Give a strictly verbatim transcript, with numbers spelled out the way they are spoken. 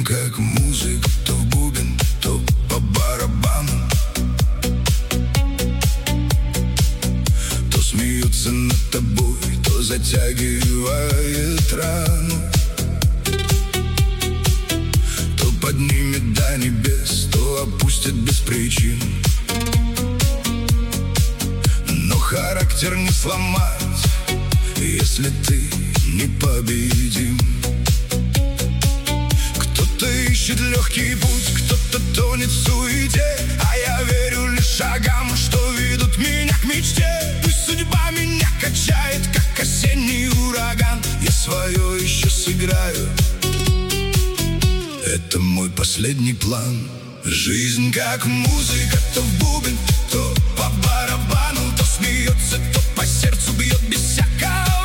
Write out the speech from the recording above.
как музыка, то в бубен, то по барабану. То смеются над тобой, то затягивает рану. То поднимет до небес, то опустит без причин. Но характер не сломать, если ты непобедим. Кто-то ищет легкий путь, кто-то тонет в суете, а я верю лишь шагам, что ведут меня к мечте. Пусть судьба меня качает, как осенний ураган, я свое еще сыграю. Это мой последний план. Жизнь как музыка, то в бубен, то по барабану, то смеется, то по сердцу бьет без всякого